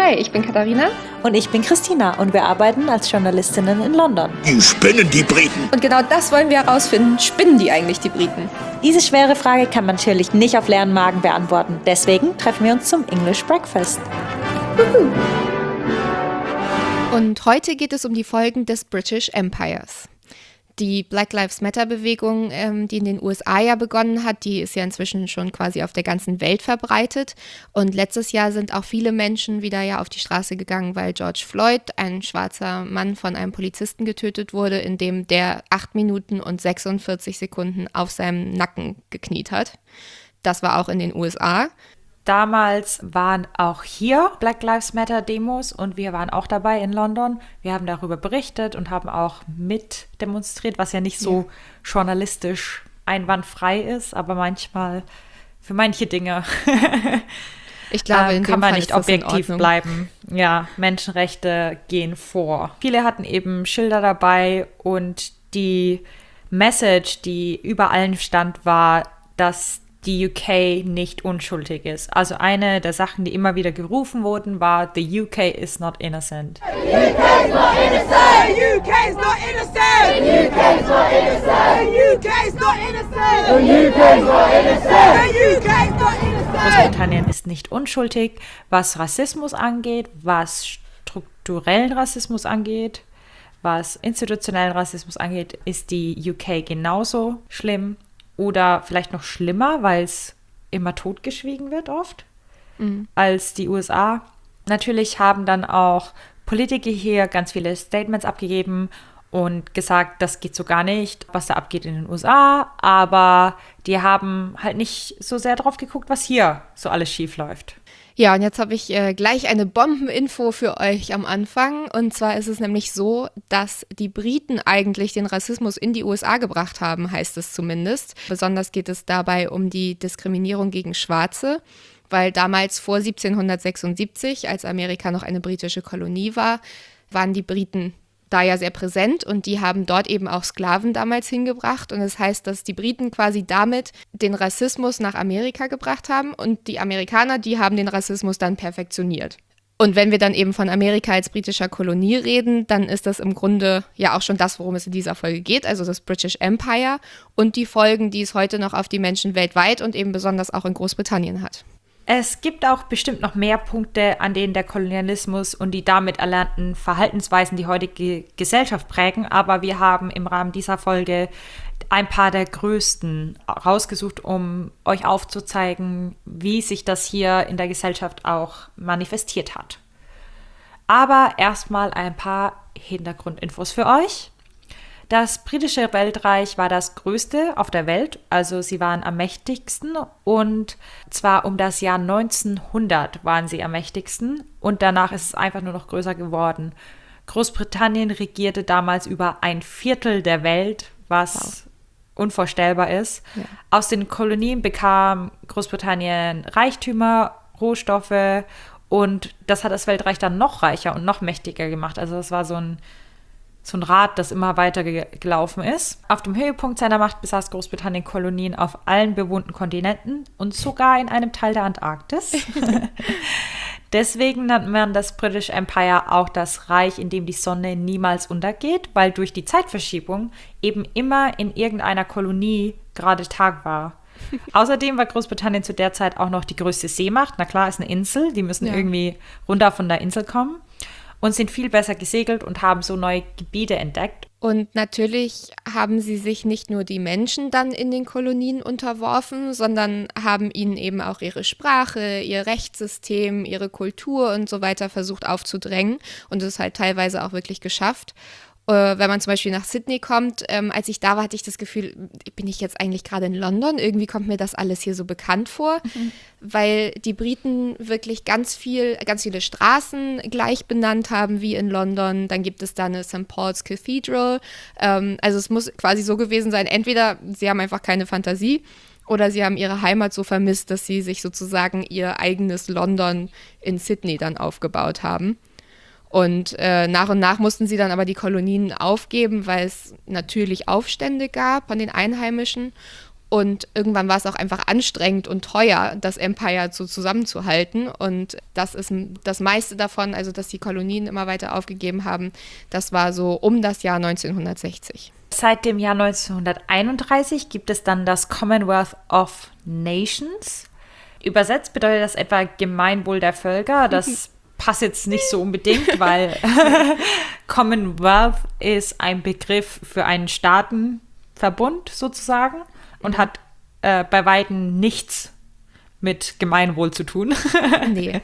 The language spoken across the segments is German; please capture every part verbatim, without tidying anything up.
Hi, ich bin Katharina. Und ich bin Christina und wir arbeiten als Journalistinnen in London. Die spinnen, die Briten. Und genau das wollen wir herausfinden. Spinnen die eigentlich, die Briten? Diese schwere Frage kann man natürlich nicht auf leeren Magen beantworten. Deswegen treffen wir uns zum English Breakfast. Juhu. Und heute geht es um die Folgen des British Empires. Die Black Lives Matter-Bewegung, ähm, die in den U S A ja begonnen hat, die ist ja inzwischen schon quasi auf der ganzen Welt verbreitet. Und letztes Jahr sind auch viele Menschen wieder ja auf die Straße gegangen, weil George Floyd, ein schwarzer Mann, von einem Polizisten getötet wurde, indem der acht Minuten und sechsundvierzig Sekunden auf seinem Nacken gekniet hat. Das war auch in den U S A. Damals waren auch hier Black Lives Matter Demos und wir waren auch dabei in London. Wir haben darüber berichtet und haben auch mit demonstriert, was ja nicht so ja. journalistisch einwandfrei ist, aber manchmal für manche Dinge ich glaube, in ähm, kann dem man Fall nicht ist das objektiv bleiben. Ja, Menschenrechte gehen vor. Viele hatten eben Schilder dabei und die Message, die über allen stand, war, dass die U K nicht unschuldig ist. Also eine der Sachen, die immer wieder gerufen wurden, war The U K is not innocent. The U K is not innocent! The U K is not innocent! The U K is not innocent! The U K is not innocent! The U K is not innocent! The U K is not innocent! Großbritannien ist nicht unschuldig, was Rassismus angeht, was strukturellen Rassismus angeht, was institutionellen Rassismus angeht, ist die U K genauso schlimm. Oder vielleicht noch schlimmer, weil es immer totgeschwiegen wird oft, mhm. als die U S A. Natürlich haben dann auch Politiker hier ganz viele Statements abgegeben und gesagt, das geht so gar nicht, was da abgeht in den U S A. Aber die haben halt nicht so sehr drauf geguckt, was hier so alles schief läuft. Ja, und jetzt habe ich äh, gleich eine Bombeninfo für euch am Anfang. Und zwar ist es nämlich so, dass die Briten eigentlich den Rassismus in die U S A gebracht haben, heißt es zumindest. Besonders geht es dabei um die Diskriminierung gegen Schwarze, weil damals vor siebzehnhundertsechsundsiebzig, als Amerika noch eine britische Kolonie war, waren die Briten da ja sehr präsent und die haben dort eben auch Sklaven damals hingebracht und das heißt, dass die Briten quasi damit den Rassismus nach Amerika gebracht haben und die Amerikaner, die haben den Rassismus dann perfektioniert. Und wenn wir dann eben von Amerika als britischer Kolonie reden, dann ist das im Grunde ja auch schon das, worum es in dieser Folge geht, also das British Empire und die Folgen, die es heute noch auf die Menschen weltweit und eben besonders auch in Großbritannien hat. Es gibt auch bestimmt noch mehr Punkte, an denen der Kolonialismus und die damit erlernten Verhaltensweisen die heutige Gesellschaft prägen, aber wir haben im Rahmen dieser Folge ein paar der größten rausgesucht, um euch aufzuzeigen, wie sich das hier in der Gesellschaft auch manifestiert hat. Aber erstmal ein paar Hintergrundinfos für euch. Das britische Weltreich war das größte auf der Welt, also sie waren am mächtigsten und zwar um das Jahr neunzehnhundert waren sie am mächtigsten und danach ist es einfach nur noch größer geworden. Großbritannien regierte damals über ein Viertel der Welt, was wow. unvorstellbar ist. Ja. Aus den Kolonien bekam Großbritannien Reichtümer, Rohstoffe und das hat das Weltreich dann noch reicher und noch mächtiger gemacht. Also das war so ein so ein Rad, das immer weiter ge- gelaufen ist. Auf dem Höhepunkt seiner Macht besaß Großbritannien Kolonien auf allen bewohnten Kontinenten und sogar in einem Teil der Antarktis. Deswegen nennt man das British Empire auch das Reich, in dem die Sonne niemals untergeht, weil durch die Zeitverschiebung eben immer in irgendeiner Kolonie gerade Tag war. Außerdem war Großbritannien zu der Zeit auch noch die größte Seemacht. Na klar, ist eine Insel, die müssen ja. irgendwie runter von der Insel kommen. Und sind viel besser gesegelt und haben so neue Gebiete entdeckt. Und natürlich haben sie sich nicht nur die Menschen dann in den Kolonien unterworfen, sondern haben ihnen eben auch ihre Sprache, ihr Rechtssystem, ihre Kultur und so weiter versucht aufzudrängen und es halt teilweise auch wirklich geschafft. Äh, wenn man zum Beispiel nach Sydney kommt, ähm, als ich da war, hatte ich das Gefühl, bin ich jetzt eigentlich gerade in London? Irgendwie kommt mir das alles hier so bekannt vor, mhm. weil die Briten wirklich ganz viel, ganz viele Straßen gleich benannt haben wie in London. Dann gibt es da eine Saint Paul's Cathedral. Ähm, also es muss quasi so gewesen sein, entweder sie haben einfach keine Fantasie oder sie haben ihre Heimat so vermisst, dass sie sich sozusagen ihr eigenes London in Sydney dann aufgebaut haben. Und äh, nach und nach mussten sie dann aber die Kolonien aufgeben, weil es natürlich Aufstände gab von den Einheimischen. Und irgendwann war es auch einfach anstrengend und teuer, das Empire so zusammenzuhalten. Und das ist das meiste davon, also dass die Kolonien immer weiter aufgegeben haben, das war so um das Jahr neunzehnhundertsechzig. Seit dem Jahr neunzehnhunderteinunddreißig gibt es dann das Commonwealth of Nations. Übersetzt bedeutet das etwa Gemeinwohl der Völker. Das passt jetzt nicht so unbedingt, weil Commonwealth ist ein Begriff für einen Staatenverbund sozusagen und hat äh, bei Weitem nichts mit Gemeinwohl zu tun. Nee.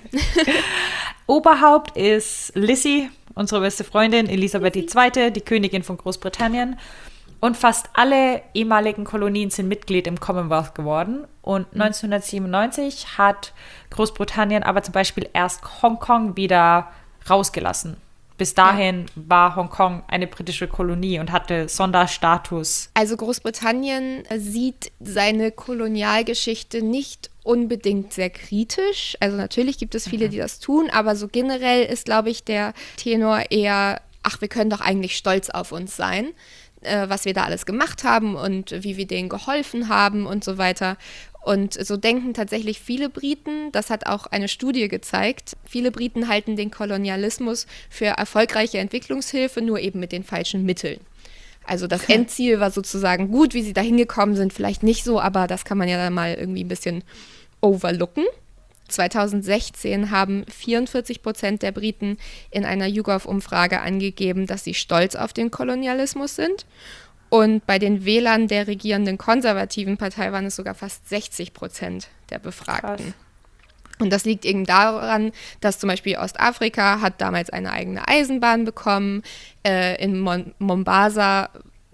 Oberhaupt ist Lizzie, unsere beste Freundin, Elisabeth die Zweite, die Königin von Großbritannien. Und fast alle ehemaligen Kolonien sind Mitglied im Commonwealth geworden. Und neunzehnhundertsiebenundneunzig hat Großbritannien aber zum Beispiel erst Hongkong wieder rausgelassen. Bis dahin ja. war Hongkong eine britische Kolonie und hatte Sonderstatus. Also Großbritannien sieht seine Kolonialgeschichte nicht unbedingt sehr kritisch. Also natürlich gibt es viele, mhm. die das tun, aber so generell ist, glaube ich, der Tenor eher, ach, wir können doch eigentlich stolz auf uns sein, äh, was wir da alles gemacht haben und wie wir denen geholfen haben und so weiter. Und so denken tatsächlich viele Briten, das hat auch eine Studie gezeigt, viele Briten halten den Kolonialismus für erfolgreiche Entwicklungshilfe, nur eben mit den falschen Mitteln. Also das Endziel war sozusagen gut, wie sie da hingekommen sind, vielleicht nicht so, aber das kann man ja dann mal irgendwie ein bisschen overlooken. zweitausendsechzehn haben vierundvierzig Prozent der Briten in einer YouGov-Umfrage angegeben, dass sie stolz auf den Kolonialismus sind. Und bei den Wählern der regierenden konservativen Partei waren es sogar fast sechzig Prozent der Befragten. Krass. Und das liegt eben daran, dass zum Beispiel Ostafrika hat damals eine eigene Eisenbahn bekommen. Äh, in Mon- Mombasa,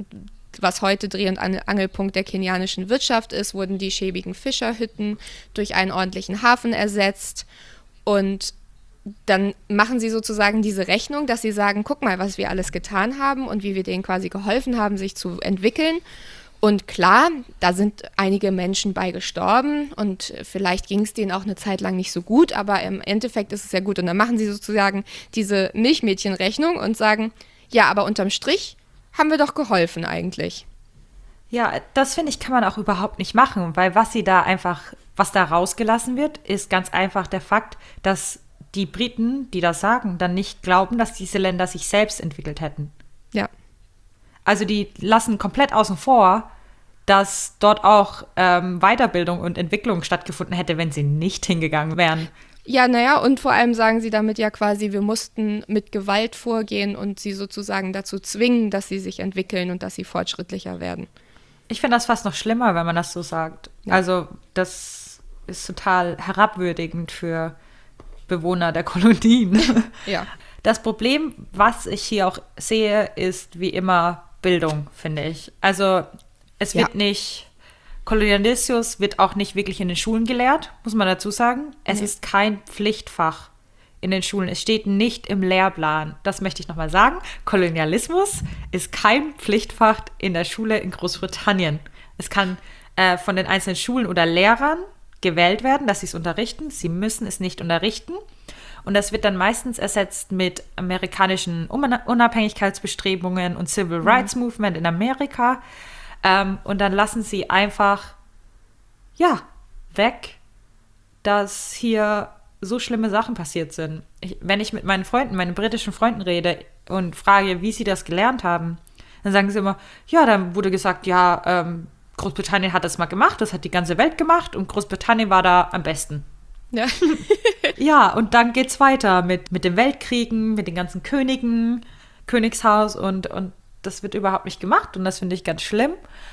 was heute Dreh- und Angelpunkt der kenianischen Wirtschaft ist, wurden die schäbigen Fischerhütten durch einen ordentlichen Hafen ersetzt. Und dann machen sie sozusagen diese Rechnung, dass sie sagen, guck mal, was wir alles getan haben und wie wir denen quasi geholfen haben, sich zu entwickeln. Und klar, da sind einige Menschen bei gestorben und vielleicht ging es denen auch eine Zeit lang nicht so gut, aber im Endeffekt ist es ja gut. Und dann machen sie sozusagen diese Milchmädchenrechnung und sagen, ja, aber unterm Strich haben wir doch geholfen eigentlich. Ja, das finde ich, kann man auch überhaupt nicht machen, weil was sie da einfach, was da rausgelassen wird, ist ganz einfach der Fakt, dass die Briten, die das sagen, dann nicht glauben, dass diese Länder sich selbst entwickelt hätten. Ja. Also die lassen komplett außen vor, dass dort auch ähm, Weiterbildung und Entwicklung stattgefunden hätte, wenn sie nicht hingegangen wären. Ja, naja, und vor allem sagen sie damit ja quasi, wir mussten mit Gewalt vorgehen und sie sozusagen dazu zwingen, dass sie sich entwickeln und dass sie fortschrittlicher werden. Ich finde das fast noch schlimmer, wenn man das so sagt. Ja. Also das ist total herabwürdigend für Bewohner der Kolonien. Ja. Das Problem, was ich hier auch sehe, ist wie immer Bildung, finde ich. Also es wird ja. nicht, Kolonialismus wird auch nicht wirklich in den Schulen gelehrt, muss man dazu sagen. Es nee. ist kein Pflichtfach in den Schulen. Es steht nicht im Lehrplan. Das möchte ich nochmal sagen. Kolonialismus ist kein Pflichtfach in der Schule in Großbritannien. Es kann äh, von den einzelnen Schulen oder Lehrern gewählt werden, dass sie es unterrichten. Sie müssen es nicht unterrichten. Und das wird dann meistens ersetzt mit amerikanischen Unabhängigkeitsbestrebungen und Civil Rights mhm. Movement in Amerika. Ähm, und dann lassen sie einfach, ja, weg, dass hier so schlimme Sachen passiert sind. Ich, wenn ich mit meinen Freunden, meinen britischen Freunden rede und frage, wie sie das gelernt haben, dann sagen sie immer, ja, dann wurde gesagt, ja, ähm, Großbritannien hat das mal gemacht, das hat die ganze Welt gemacht und Großbritannien war da am besten. Ja, ja, und dann geht's weiter mit, mit den Weltkriegen, mit den ganzen Königen, Königshaus und, und das wird überhaupt nicht gemacht und das finde ich ganz schlimm.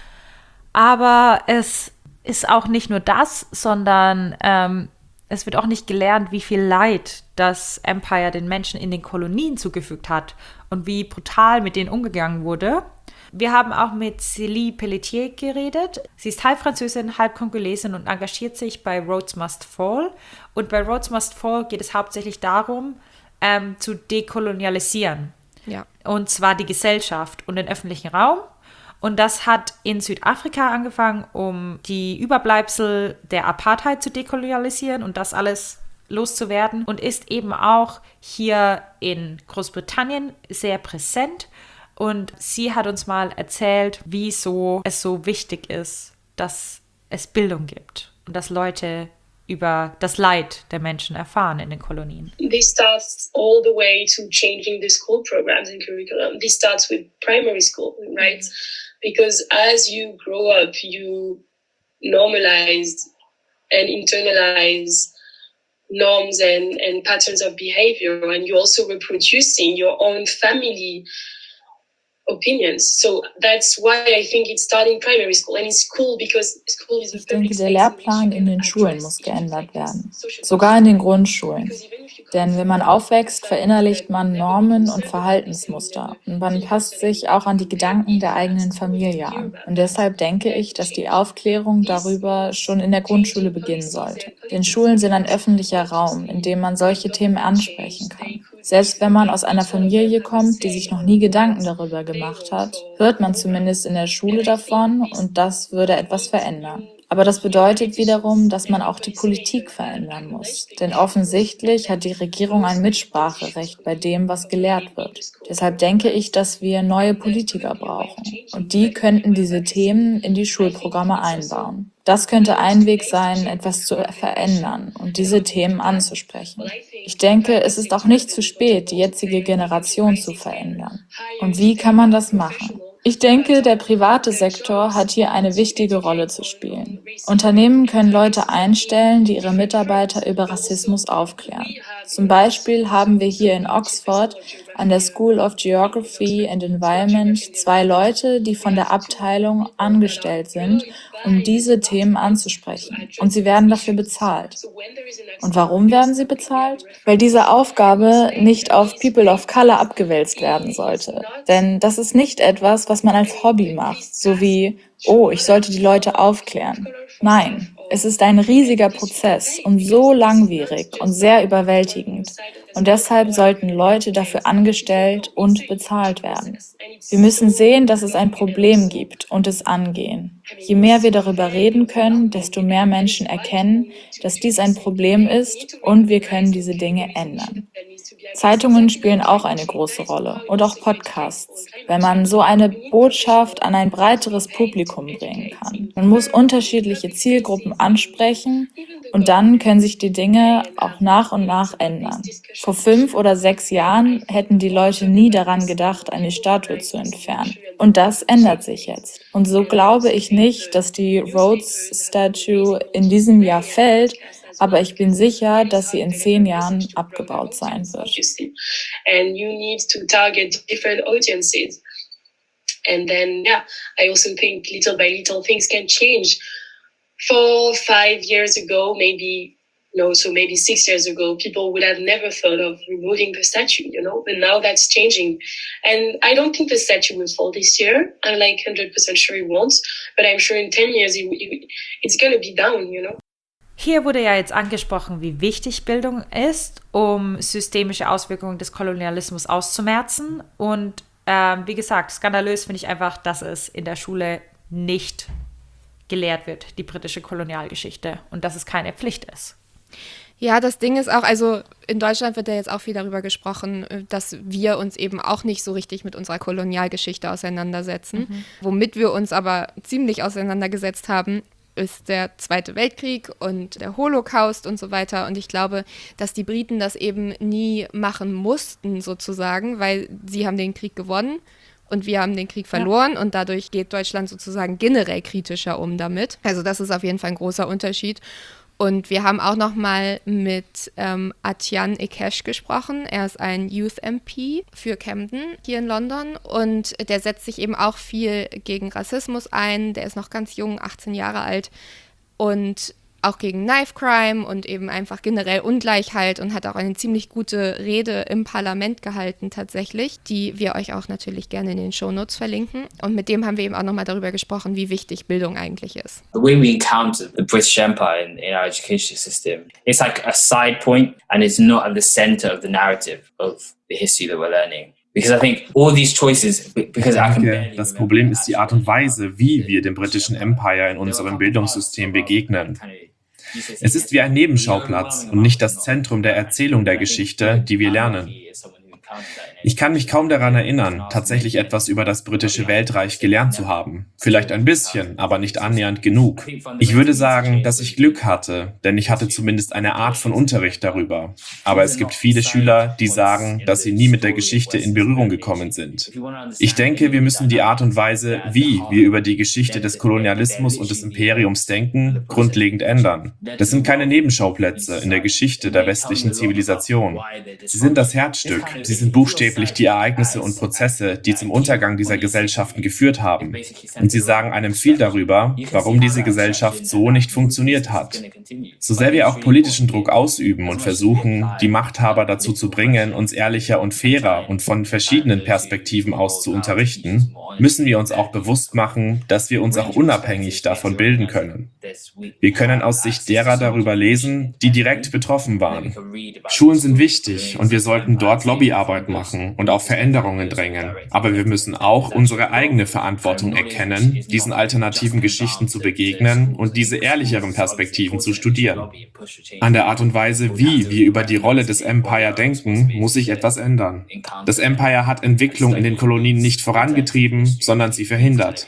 Aber es ist auch nicht nur das, sondern ähm, es wird auch nicht gelernt, wie viel Leid das Empire den Menschen in den Kolonien zugefügt hat und wie brutal mit denen umgegangen wurde. Wir haben auch mit Célie Pelletier geredet. Sie ist halb Französin, halb Kongolesin und engagiert sich bei Rhodes Must Fall. Und bei Rhodes Must Fall geht es hauptsächlich darum, ähm, zu dekolonialisieren. Ja. Und zwar die Gesellschaft und den öffentlichen Raum. Und das hat in Südafrika angefangen, um die Überbleibsel der Apartheid zu dekolonialisieren und das alles loszuwerden. Und ist eben auch hier in Großbritannien sehr präsent. Und sie hat uns mal erzählt, wieso es so wichtig ist, dass es Bildung gibt und dass Leute über das Leid der Menschen erfahren in den Kolonien. This starts all the way to changing the school programs and curriculum. This starts with primary school, right? Because as you grow up, you normalize and internalize norms and, and patterns of behavior, and you're also reproducing your own family opinions. So that's why I think it's starting primary school, and it's cool because school is a Ich denke, public der space in which Lehrplan you in can den Schulen address muss issues geändert like werden, social sogar in den control. Grundschulen. Because even if you Denn come wenn man from aufwächst, verinnerlicht man never Normen been und observed Verhaltensmuster und man so passt sich auch an die Gedanken der eigenen Familie an. Und deshalb denke ich, dass die Aufklärung darüber schon in der Grundschule beginnen sollte. Denn Schulen sind ein öffentlicher Raum, in dem man solche Themen ansprechen kann. Selbst wenn man aus einer Familie kommt, die sich noch nie Gedanken darüber gemacht hat, hört man zumindest in der Schule davon und das würde etwas verändern. Aber das bedeutet wiederum, dass man auch die Politik verändern muss. Denn offensichtlich hat die Regierung ein Mitspracherecht bei dem, was gelehrt wird. Deshalb denke ich, dass wir neue Politiker brauchen. Und die könnten diese Themen in die Schulprogramme einbauen. Das könnte ein Weg sein, etwas zu verändern und diese Themen anzusprechen. Ich denke, es ist auch nicht zu spät, die jetzige Generation zu verändern. Und wie kann man das machen? Ich denke, der private Sektor hat hier eine wichtige Rolle zu spielen. Unternehmen können Leute einstellen, die ihre Mitarbeiter über Rassismus aufklären. Zum Beispiel haben wir hier in Oxford an der School of Geography and Environment zwei Leute, die von der Abteilung angestellt sind, um diese Themen anzusprechen. Und sie werden dafür bezahlt. Und warum werden sie bezahlt? Weil diese Aufgabe nicht auf People of Color abgewälzt werden sollte. Denn das ist nicht etwas, was man als Hobby macht, so wie, oh, ich sollte die Leute aufklären. Nein, es ist ein riesiger Prozess und so langwierig und sehr überwältigend. Und deshalb sollten Leute dafür angestellt und bezahlt werden. Wir müssen sehen, dass es ein Problem gibt und es angehen. Je mehr wir darüber reden können, desto mehr Menschen erkennen, dass dies ein Problem ist und wir können diese Dinge ändern. Zeitungen spielen auch eine große Rolle und auch Podcasts, wenn man so eine Botschaft an ein breiteres Publikum bringen kann. Man muss unterschiedliche Zielgruppen ansprechen und dann können sich die Dinge auch nach und nach ändern. Vor fünf oder sechs Jahren hätten die Leute nie daran gedacht, eine Statue zu entfernen. Und das ändert sich jetzt. Und so glaube ich nicht, dass die Rhodes Statue in diesem Jahr fällt, aber ich bin sicher, dass sie in zehn Jahren abgebaut sein wird. And you need to target different audiences. And then, yeah, I also think little by little things can change. Four, five years ago, maybe, no, so maybe six years ago, people would have never thought of removing the statue, you know, but now that's changing. And I don't think the statue will fall this year. I'm like one hundred percent sure it won't, but I'm sure in ten years it, it, it's going to be down, you know. Hier wurde ja jetzt angesprochen, wie wichtig Bildung ist, um systemische Auswirkungen des Kolonialismus auszumerzen. Und ähm, wie gesagt, skandalös finde ich einfach, dass es in der Schule nicht gelehrt wird, die britische Kolonialgeschichte, und dass es keine Pflicht ist. Ja, das Ding ist auch, also in Deutschland wird ja jetzt auch viel darüber gesprochen, dass wir uns eben auch nicht so richtig mit unserer Kolonialgeschichte auseinandersetzen. Mhm. Womit wir uns aber ziemlich auseinandergesetzt haben, ist der Zweite Weltkrieg und der Holocaust und so weiter. Und ich glaube, dass die Briten das eben nie machen mussten sozusagen, weil sie haben den Krieg gewonnen und wir haben den Krieg verloren, ja. Und dadurch geht Deutschland sozusagen generell kritischer um damit. Also das ist auf jeden Fall ein großer Unterschied. Und wir haben auch noch mal mit ähm, Atyan Ekesh gesprochen. Er ist ein Youth M P für Camden hier in London und der setzt sich eben auch viel gegen Rassismus ein. Der ist noch ganz jung, achtzehn Jahre alt und auch gegen Knife Crime und eben einfach generell Ungleichheit und hat auch eine ziemlich gute Rede im Parlament gehalten tatsächlich, die wir euch auch natürlich gerne in den Shownotes verlinken. Und mit dem haben wir eben auch nochmal darüber gesprochen, wie wichtig Bildung eigentlich ist. The way we encounter the British Empire in, in our education system, it's like a side point and it's not at the center of the narrative of the history that we're learning. Because I think all these choices, because I can barely Das Problem ist die Art und Weise, wie wir dem britischen Empire in unserem Bildungssystem begegnen. Es ist wie ein Nebenschauplatz und nicht das Zentrum der Erzählung der Geschichte, die wir lernen. Ich kann mich kaum daran erinnern, tatsächlich etwas über das britische Weltreich gelernt zu haben. Vielleicht ein bisschen, aber nicht annähernd genug. Ich würde sagen, dass ich Glück hatte, denn ich hatte zumindest eine Art von Unterricht darüber. Aber es gibt viele Schüler, die sagen, dass sie nie mit der Geschichte in Berührung gekommen sind. Ich denke, wir müssen die Art und Weise, wie wir über die Geschichte des Kolonialismus und des Imperiums denken, grundlegend ändern. Das sind keine Nebenschauplätze in der Geschichte der westlichen Zivilisation. Sie sind das Herzstück. Sie sind buchstäblich die Ereignisse und Prozesse, die zum Untergang dieser Gesellschaften geführt haben. Und sie sagen einem viel darüber, warum diese Gesellschaft so nicht funktioniert hat. So sehr wir auch politischen Druck ausüben und versuchen, die Machthaber dazu zu bringen, uns ehrlicher und fairer und von verschiedenen Perspektiven aus zu unterrichten, müssen wir uns auch bewusst machen, dass wir uns auch unabhängig davon bilden können. Wir können aus Sicht derer darüber lesen, die direkt betroffen waren. Schulen sind wichtig und wir sollten dort Lobbyarbeit machen und auf Veränderungen drängen. Aber wir müssen auch unsere eigene Verantwortung erkennen, diesen alternativen Geschichten zu begegnen und diese ehrlicheren Perspektiven zu studieren. An der Art und Weise, wie wir über die Rolle des Empire denken, muss sich etwas ändern. Das Empire hat Entwicklung in den Kolonien nicht vorangetrieben, sondern sie verhindert.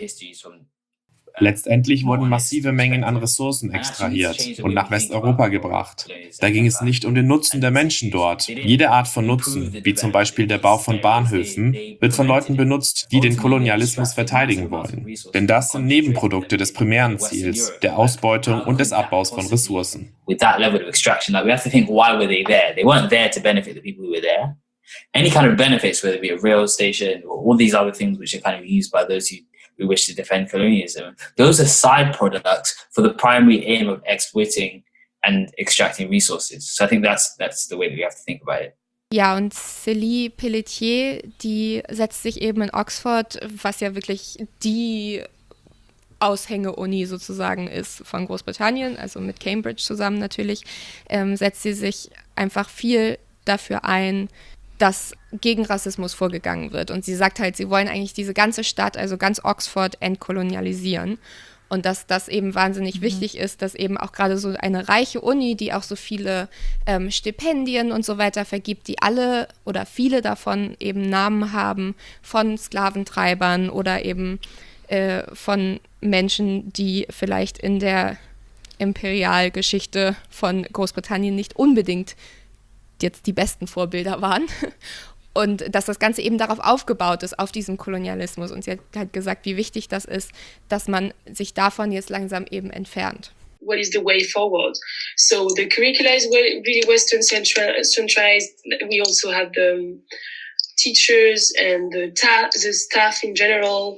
Letztendlich wurden massive Mengen an Ressourcen extrahiert und nach Westeuropa gebracht. Da ging es nicht um den Nutzen der Menschen dort. Jede Art von Nutzen, wie zum Beispiel der Bau von Bahnhöfen, wird von Leuten benutzt, die den Kolonialismus verteidigen wollen. Denn das sind Nebenprodukte des primären Ziels, der Ausbeutung und des Abbaus von Ressourcen. With that level of extraction, like we have to think, why were they there? They weren't there to benefit the people who were there. Any kind of benefits, whether it be a rail station or all these other things which are kind of used by those who we wish to defend colonialism, those are side products for the primary aim of exploiting and extracting resources. So I think that's that's the way that we have to think about it. Ja, und Célie Pelletier, die setzt sich eben in Oxford, was ja wirklich die Aushänge-Uni sozusagen ist von Großbritannien, also mit Cambridge zusammen natürlich, ähm, setzt sie sich einfach viel dafür ein, dass gegen Rassismus vorgegangen wird. Und sie sagt halt, sie wollen eigentlich diese ganze Stadt, also ganz Oxford, entkolonialisieren. Und dass das eben wahnsinnig mhm. wichtig ist, dass eben auch gerade so eine reiche Uni, die auch so viele ähm, Stipendien und so weiter vergibt, die alle oder viele davon eben Namen haben von Sklaventreibern oder eben äh, von Menschen, die vielleicht in der Imperialgeschichte von Großbritannien nicht unbedingt jetzt die besten Vorbilder waren und dass das Ganze eben darauf aufgebaut ist, auf diesem Kolonialismus. Und sie hat halt gesagt, wie wichtig das ist, dass man sich davon jetzt langsam eben entfernt. What is the way forward? So the curricula is really Western centralized. We also have the teachers and the, ta- the staff in general.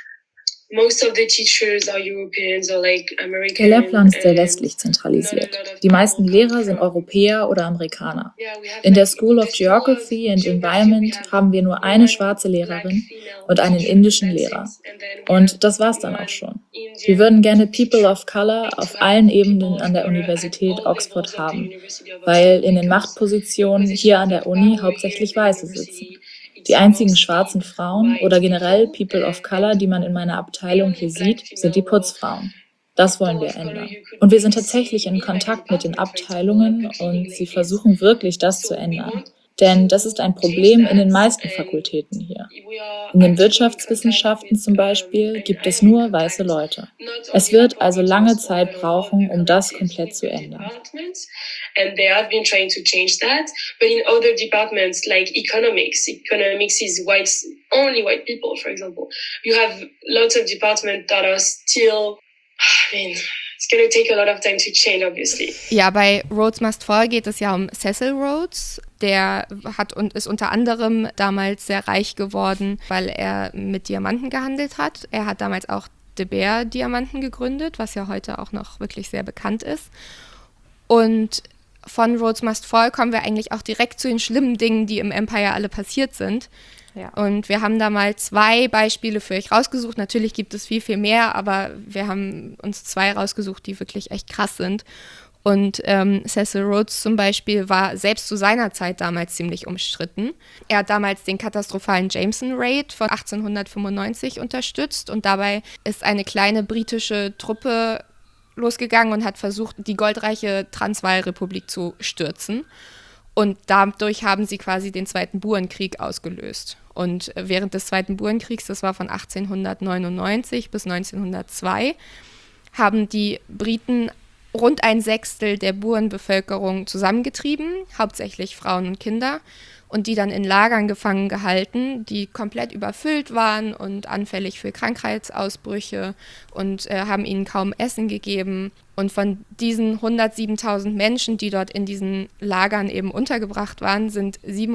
Most of the teachers are Europeans or like American. Der Lehrplan ist sehr westlich zentralisiert. Die meisten Lehrer sind Europäer oder Amerikaner. In der School of Geography and Environment haben wir nur eine schwarze Lehrerin und einen indischen Lehrer. Und das war's dann auch schon. Wir würden gerne People of Color auf allen Ebenen an der Universität Oxford haben, weil in den Machtpositionen hier an der Uni hauptsächlich Weiße sitzen. Die einzigen schwarzen Frauen oder generell People of Color, die man in meiner Abteilung hier sieht, sind die Putzfrauen. Das wollen wir ändern. Und wir sind tatsächlich in Kontakt mit den Abteilungen und sie versuchen wirklich, das zu ändern. Denn das ist ein Problem in den meisten Fakultäten hier. In den Wirtschaftswissenschaften zum Beispiel gibt es nur weiße Leute. Es wird also lange Zeit brauchen, um das komplett zu ändern. And they have been trying to change that. But in other departments like economics, economics is white, only white people, for example. You have lots of departments that are still, I mean, it's going to take a lot of time to change, obviously. Ja, bei Rhodes Must Fall geht es ja um Cecil Rhodes. Der hat und ist unter anderem damals sehr reich geworden, weil er mit Diamanten gehandelt hat. Er hat damals auch De Beer Diamanten gegründet, was ja heute auch noch wirklich sehr bekannt ist. Und von Rhodes Must Fall kommen wir eigentlich auch direkt zu den schlimmen Dingen, die im Empire alle passiert sind. Ja. Und wir haben da mal zwei Beispiele für euch rausgesucht. Natürlich gibt es viel, viel mehr, aber wir haben uns zwei rausgesucht, die wirklich echt krass sind. Und ähm, Cecil Rhodes zum Beispiel war selbst zu seiner Zeit damals ziemlich umstritten. Er hat damals den katastrophalen Jameson-Raid von achtzehnhundertfünfundneunzig unterstützt und dabei ist eine kleine britische Truppe losgegangen und hat versucht, die goldreiche Transvaal-Republik zu stürzen. Und dadurch haben sie quasi den Zweiten Burenkrieg ausgelöst. Und während des Zweiten Burenkriegs, das war von achtzehnhundertneunundneunzig bis neunzehnhundertzwei, haben die Briten rund ein Sechstel der Burenbevölkerung zusammengetrieben, hauptsächlich Frauen und Kinder, und die dann in Lagern gefangen gehalten, die komplett überfüllt waren und anfällig für Krankheitsausbrüche und äh, haben ihnen kaum Essen gegeben. Und von diesen hundertsiebentausend Menschen, die dort in diesen Lagern eben untergebracht waren, sind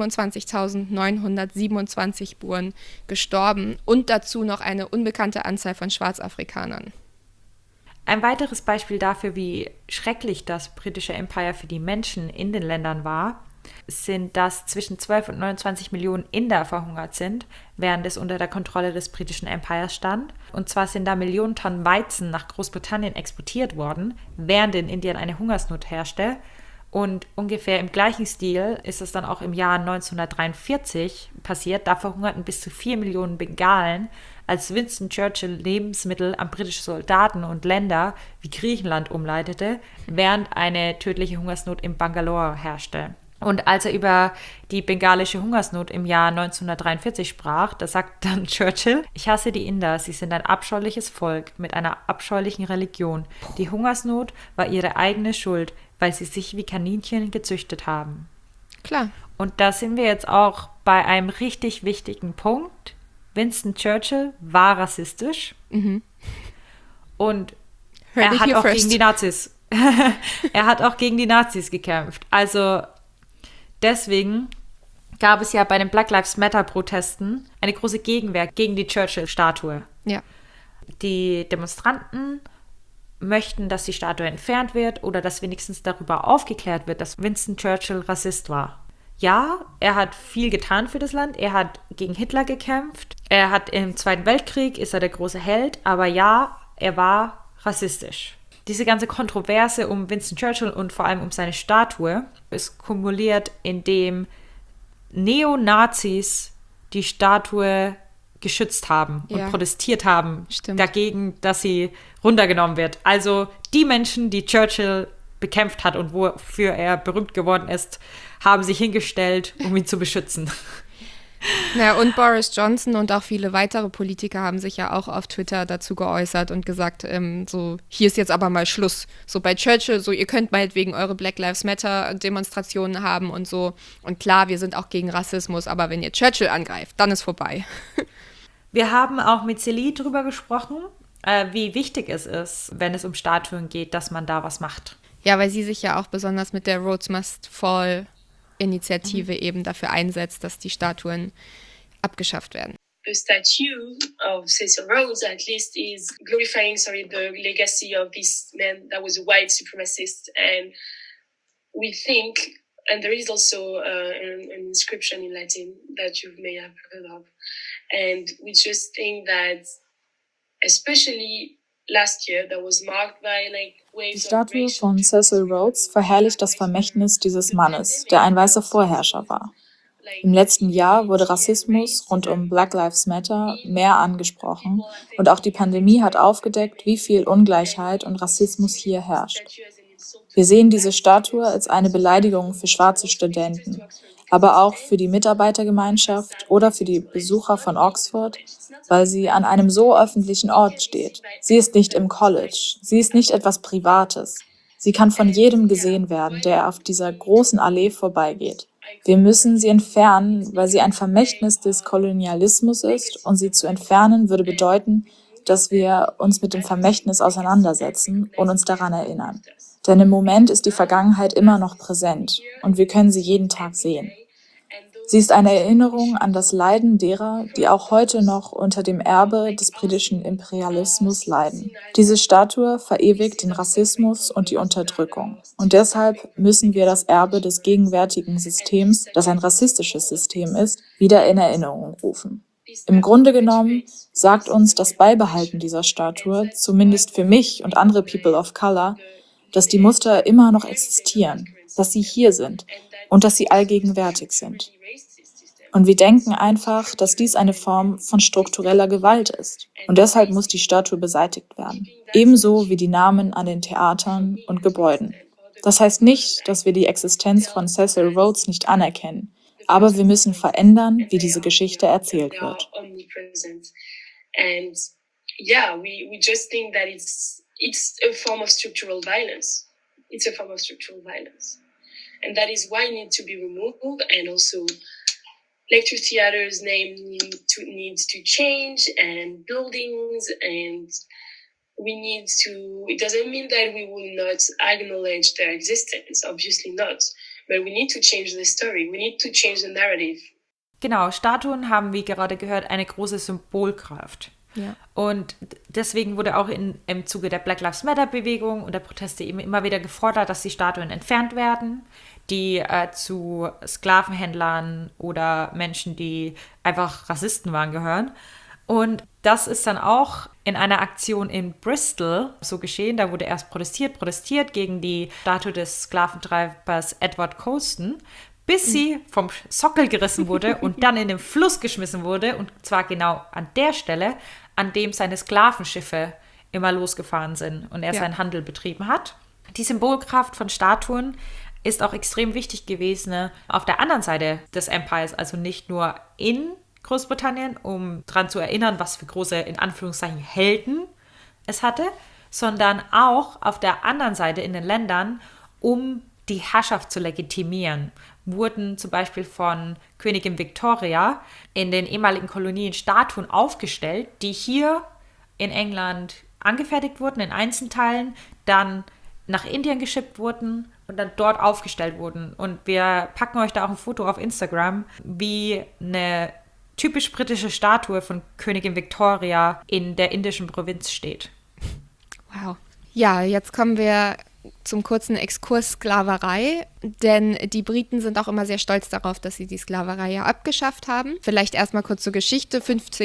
siebenundzwanzigtausendneunhundertsiebenundzwanzig Buren gestorben und dazu noch eine unbekannte Anzahl von Schwarzafrikanern. Ein weiteres Beispiel dafür, wie schrecklich das britische Empire für die Menschen in den Ländern war, sind, dass zwischen zwölf und neunundzwanzig Millionen Inder verhungert sind, während es unter der Kontrolle des britischen Empires stand. Und zwar sind da Millionen Tonnen Weizen nach Großbritannien exportiert worden, während in Indien eine Hungersnot herrschte. Und ungefähr im gleichen Stil ist es dann auch im Jahr neunzehnhundertdreiundvierzig passiert. Da verhungerten bis zu vier Millionen Bengalen, als Winston Churchill Lebensmittel an britische Soldaten und Länder wie Griechenland umleitete, während eine tödliche Hungersnot in Bangalore herrschte. Und als er über die bengalische Hungersnot im Jahr neunzehnhundertdreiundvierzig sprach, da sagt dann Churchill: Ich hasse die Inder, sie sind ein abscheuliches Volk mit einer abscheulichen Religion. Die Hungersnot war ihre eigene Schuld, weil sie sich wie Kaninchen gezüchtet haben. Klar. Und da sind wir jetzt auch bei einem richtig wichtigen Punkt. Winston Churchill war rassistisch Mhm. und Heard er it hat here auch first. gegen die Nazis. er hat auch gegen die Nazis gekämpft. Also deswegen gab es ja bei den Black Lives Matter Protesten eine große Gegenwehr gegen die Churchill-Statue. Ja. Die Demonstranten möchten, dass die Statue entfernt wird oder dass wenigstens darüber aufgeklärt wird, dass Winston Churchill Rassist war. Ja, er hat viel getan für das Land. Er hat gegen Hitler gekämpft. Er hat im Zweiten Weltkrieg, ist er der große Held. Aber ja, er war rassistisch. Diese ganze Kontroverse um Winston Churchill und vor allem um seine Statue ist kumuliert, indem Neonazis die Statue geschützt haben und Ja. protestiert haben Stimmt. dagegen, dass sie runtergenommen wird. Also die Menschen, die Churchill bekämpft hat und wofür er berühmt geworden ist, haben sich hingestellt, um ihn zu beschützen. Ja, und Boris Johnson und auch viele weitere Politiker haben sich ja auch auf Twitter dazu geäußert und gesagt, ähm, so, hier ist jetzt aber mal Schluss. So bei Churchill, so, ihr könnt meinetwegen eure Black Lives Matter Demonstrationen haben und so. Und klar, wir sind auch gegen Rassismus, aber wenn ihr Churchill angreift, dann ist vorbei. Wir haben auch mit Celie drüber gesprochen, äh, wie wichtig es ist, wenn es um Statuen geht, dass man da was macht. Ja, weil sie sich ja auch besonders mit der Rhodes Must Fall Initiative mhm. eben dafür einsetzt, dass die Statuen abgeschafft werden. The statue of Cecil Rhodes, at least, is glorifying, sorry, the legacy of this man that was a white supremacist. And we think, and there is also uh, an, an inscription in Latin that you may have heard of. And we just think that, especially last year, that was marked by like Die waves of Statue racial von Cecil Rhodes verherrlicht das Vermächtnis dieses Mannes, der ein weißer Vorherrscher war. Im letzten Jahr wurde Rassismus rund um Black Lives Matter mehr angesprochen und auch die Pandemie hat aufgedeckt, wie viel Ungleichheit und Rassismus hier herrscht. Wir sehen diese Statue als eine Beleidigung für schwarze Studenten, aber auch für die Mitarbeitergemeinschaft oder für die Besucher von Oxford, weil sie an einem so öffentlichen Ort steht. Sie ist nicht im College, sie ist nicht etwas Privates. Sie kann von jedem gesehen werden, der auf dieser großen Allee vorbeigeht. Wir müssen sie entfernen, weil sie ein Vermächtnis des Kolonialismus ist und sie zu entfernen würde bedeuten, dass wir uns mit dem Vermächtnis auseinandersetzen und uns daran erinnern. Denn im Moment ist die Vergangenheit immer noch präsent und wir können sie jeden Tag sehen. Sie ist eine Erinnerung an das Leiden derer, die auch heute noch unter dem Erbe des britischen Imperialismus leiden. Diese Statue verewigt den Rassismus und die Unterdrückung. Und deshalb müssen wir das Erbe des gegenwärtigen Systems, das ein rassistisches System ist, wieder in Erinnerung rufen. Im Grunde genommen sagt uns das Beibehalten dieser Statue, zumindest für mich und andere People of Color, dass die Muster immer noch existieren, dass sie hier sind und dass sie allgegenwärtig sind. Und wir denken einfach, dass dies eine Form von struktureller Gewalt ist. Und deshalb muss die Statue beseitigt werden. Ebenso wie die Namen an den Theatern und Gebäuden. Das heißt nicht, dass wir die Existenz von Cecil Rhodes nicht anerkennen, aber wir müssen verändern, wie diese Geschichte erzählt wird. And yeah, we, we just think that it's it's a form of structural violence. It's a form of structural violence. And that is why it needs to be removed, and also lecture theater's name need to, needs to change, and buildings, and we need to, it doesn't mean that we will not acknowledge their existence, obviously not, but we need to change the story, we need to change the narrative. Genau, Statuen haben, wie gerade gehört, eine große Symbolkraft. Ja. Und deswegen wurde auch in, im Zuge der Black Lives Matter-Bewegung und der Proteste eben immer wieder gefordert, dass die Statuen entfernt werden, die äh, zu Sklavenhändlern oder Menschen, die einfach Rassisten waren, gehören. Und das ist dann auch in einer Aktion in Bristol so geschehen. Da wurde erst protestiert, protestiert gegen die Statue des Sklaventreibers Edward Colston, bis sie vom Sockel gerissen wurde und dann in den Fluss geschmissen wurde. Und zwar genau an der Stelle, an dem seine Sklavenschiffe immer losgefahren sind und er Ja. seinen Handel betrieben hat. Die Symbolkraft von Statuen ist auch extrem wichtig gewesen, ne, auf der anderen Seite des Empires, also nicht nur in Großbritannien, um daran zu erinnern, was für große, in Anführungszeichen, Helden es hatte, sondern auch auf der anderen Seite in den Ländern, um die Herrschaft zu legitimieren, wurden zum Beispiel von Königin Victoria in den ehemaligen Kolonien Statuen aufgestellt, die hier in England angefertigt wurden, in Einzelteilen, dann nach Indien geschippt wurden und dann dort aufgestellt wurden. Und wir packen euch da auch ein Foto auf Instagram, wie eine typisch britische Statue von Königin Victoria in der indischen Provinz steht. Wow. Ja, jetzt kommen wir zum kurzen Exkurs Sklaverei, denn die Briten sind auch immer sehr stolz darauf, dass sie die Sklaverei ja abgeschafft haben. Vielleicht erstmal kurz zur Geschichte.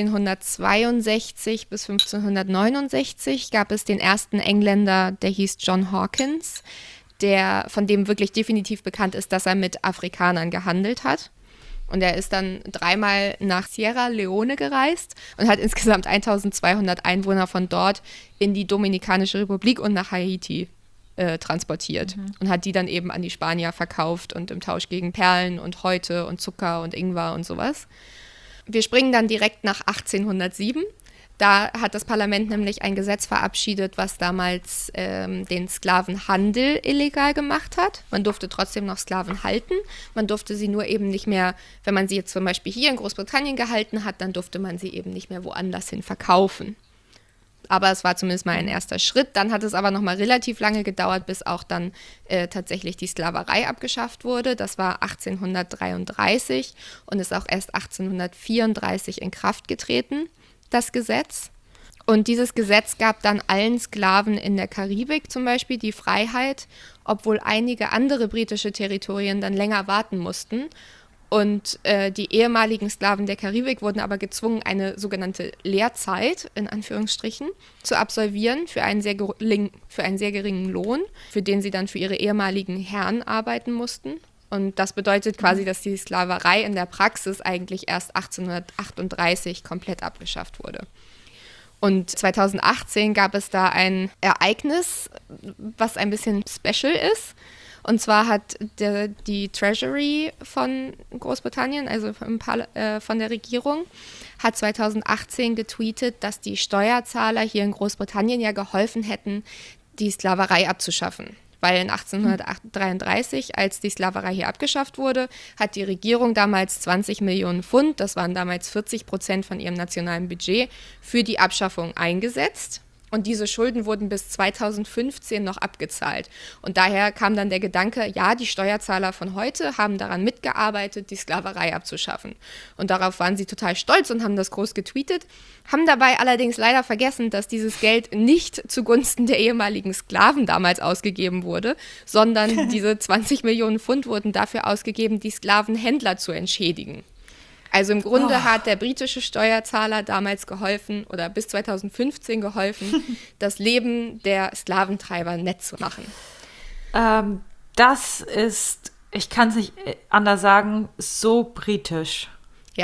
fünfzehnhundertzweiundsechzig bis fünfzehnhundertneunundsechzig gab es den ersten Engländer, der hieß John Hawkins, der, von dem wirklich definitiv bekannt ist, dass er mit Afrikanern gehandelt hat. Und er ist dann dreimal nach Sierra Leone gereist und hat insgesamt eintausendzweihundert Einwohner von dort in die Dominikanische Republik und nach Haiti äh, transportiert. Mhm. Und hat die dann eben an die Spanier verkauft und im Tausch gegen Perlen und Häute und Zucker und Ingwer und sowas. Wir springen dann direkt nach achtzehnhundertsieben. Da hat das Parlament nämlich ein Gesetz verabschiedet, was damals ähm, den Sklavenhandel illegal gemacht hat. Man durfte trotzdem noch Sklaven halten. Man durfte sie nur eben nicht mehr, wenn man sie jetzt zum Beispiel hier in Großbritannien gehalten hat, dann durfte man sie eben nicht mehr woanders hin verkaufen. Aber es war zumindest mal ein erster Schritt. Dann hat es aber noch mal relativ lange gedauert, bis auch dann äh, tatsächlich die Sklaverei abgeschafft wurde. Das war achtzehnhundertdreiunddreißig und ist auch erst achtzehnhundertvierunddreißig in Kraft getreten, das Gesetz. Und dieses Gesetz gab dann allen Sklaven in der Karibik zum Beispiel die Freiheit, obwohl einige andere britische Territorien dann länger warten mussten. Und äh, die ehemaligen Sklaven der Karibik wurden aber gezwungen, eine sogenannte Lehrzeit, in Anführungsstrichen, zu absolvieren für einen sehr gering, für einen sehr geringen Lohn, für den sie dann für ihre ehemaligen Herren arbeiten mussten. Und das bedeutet quasi, dass die Sklaverei in der Praxis eigentlich erst achtzehnhundertachtunddreißig komplett abgeschafft wurde. Und zweitausendachtzehn gab es da ein Ereignis, was ein bisschen special ist. Und zwar hat der, die Treasury von Großbritannien, also vom Parla- äh, von der Regierung, hat zweitausendachtzehn getweetet, dass die Steuerzahler hier in Großbritannien ja geholfen hätten, die Sklaverei abzuschaffen. Weil in achtzehnhundertdreiunddreißig, als die Sklaverei hier abgeschafft wurde, hat die Regierung damals zwanzig Millionen Pfund, das waren damals vierzig Prozent von ihrem nationalen Budget, für die Abschaffung eingesetzt. Und diese Schulden wurden bis zweitausendfünfzehn noch abgezahlt. Und daher kam dann der Gedanke, ja, die Steuerzahler von heute haben daran mitgearbeitet, die Sklaverei abzuschaffen. Und darauf waren sie total stolz und haben das groß getweetet, haben dabei allerdings leider vergessen, dass dieses Geld nicht zugunsten der ehemaligen Sklaven damals ausgegeben wurde, sondern diese zwanzig Millionen Pfund wurden dafür ausgegeben, die Sklavenhändler zu entschädigen. Also im Grunde oh. hat der britische Steuerzahler damals geholfen oder bis zweitausendfünfzehn geholfen, das Leben der Sklaventreiber nett zu machen. Ähm, das ist, ich kann es nicht anders sagen, so britisch. Ja.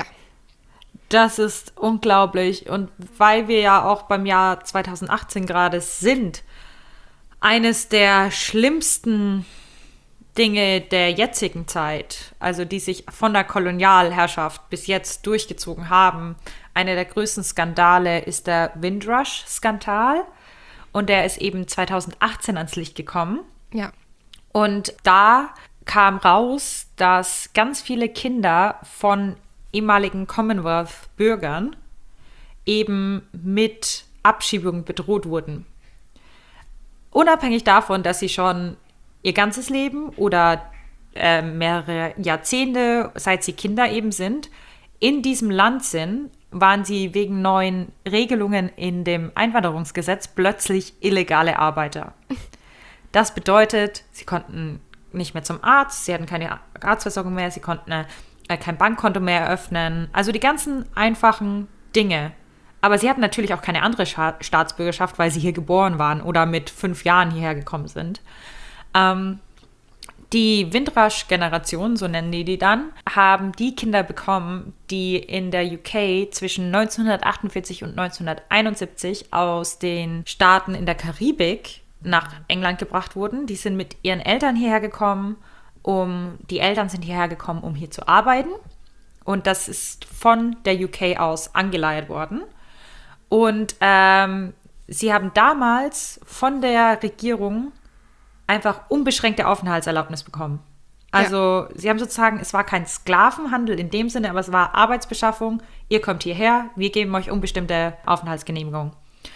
Das ist unglaublich. Und weil wir ja auch beim Jahr zweitausendachtzehn gerade sind, Eines der schlimmsten Dinge der jetzigen Zeit, also die sich von der Kolonialherrschaft bis jetzt durchgezogen haben. Einer der größten Skandale ist der Windrush-Skandal und der ist eben zwanzig achtzehn ans Licht gekommen. Ja. Und da kam raus, dass ganz viele Kinder von ehemaligen Commonwealth-Bürgern eben mit Abschiebung bedroht wurden. Unabhängig davon, dass sie schon ihr ganzes Leben oder äh, mehrere Jahrzehnte, seit sie Kinder eben sind, in diesem Land sind, waren sie wegen neuen Regelungen in dem Einwanderungsgesetz plötzlich illegale Arbeiter. Das bedeutet, sie konnten nicht mehr zum Arzt, sie hatten keine Arztversorgung mehr, sie konnten äh, kein Bankkonto mehr eröffnen. Also die ganzen einfachen Dinge. Aber sie hatten natürlich auch keine andere Scha- Staatsbürgerschaft, weil sie hier geboren waren oder mit fünf Jahren hierher gekommen sind. Ähm, die Windrush-Generation, so nennen die die dann, haben die Kinder bekommen, die in der U K zwischen neunzehnhundertachtundvierzig und neunzehnhunderteinundsiebzig aus den Staaten in der Karibik nach England gebracht wurden. Die sind mit ihren Eltern hierher gekommen, um die Eltern sind hierher gekommen, um hier zu arbeiten. Und das ist von der U K aus angeleiert worden. Und ähm, sie haben damals von der Regierung einfach unbeschränkte Aufenthaltserlaubnis bekommen. Also ja. Sie haben sozusagen, es war kein Sklavenhandel in dem Sinne, aber es war Arbeitsbeschaffung. Ihr kommt hierher, wir geben euch unbestimmte Aufenthaltsgenehmigung.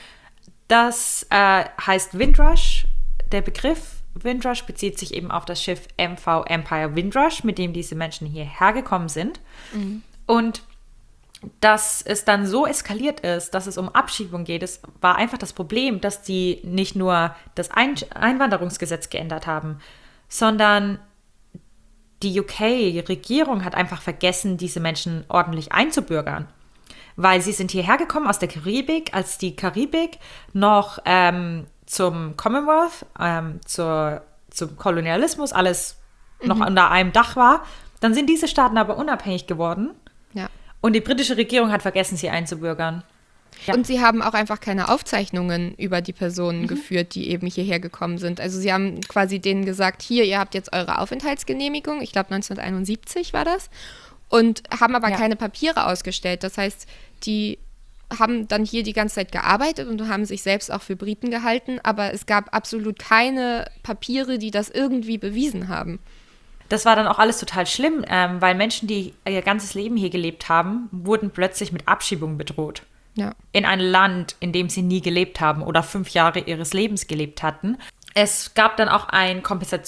Das äh, heißt Windrush. Der Begriff Windrush bezieht sich eben auf das Schiff M V Empire Windrush, mit dem diese Menschen hierher gekommen sind. Mhm. Und dass es dann so eskaliert ist, dass es um Abschiebung geht, es war einfach das Problem, dass die nicht nur das Ein- Einwanderungsgesetz geändert haben, sondern die U K-Regierung hat einfach vergessen, diese Menschen ordentlich einzubürgern. Weil sie sind hierher gekommen aus der Karibik, als die Karibik noch ähm, zum Commonwealth, ähm, zur, zum Kolonialismus, alles mhm. noch unter einem Dach war. Dann sind diese Staaten aber unabhängig geworden. Ja. Und die britische Regierung hat vergessen, sie einzubürgern. Ja. Und sie haben auch einfach keine Aufzeichnungen über die Personen mhm. geführt, die eben hierher gekommen sind. Also sie haben quasi denen gesagt, hier, ihr habt jetzt eure Aufenthaltsgenehmigung. Ich glaube neunzehnhunderteinundsiebzig war das. Und haben aber ja. keine Papiere ausgestellt. Das heißt, die haben dann hier die ganze Zeit gearbeitet und haben sich selbst auch für Briten gehalten. Aber es gab absolut keine Papiere, die das irgendwie bewiesen haben. Das war dann auch alles total schlimm, ähm, weil Menschen, die ihr ganzes Leben hier gelebt haben, wurden plötzlich mit Abschiebung bedroht. Ja. In ein Land, in dem sie nie gelebt haben oder fünf Jahre ihres Lebens gelebt hatten. Es gab dann auch ein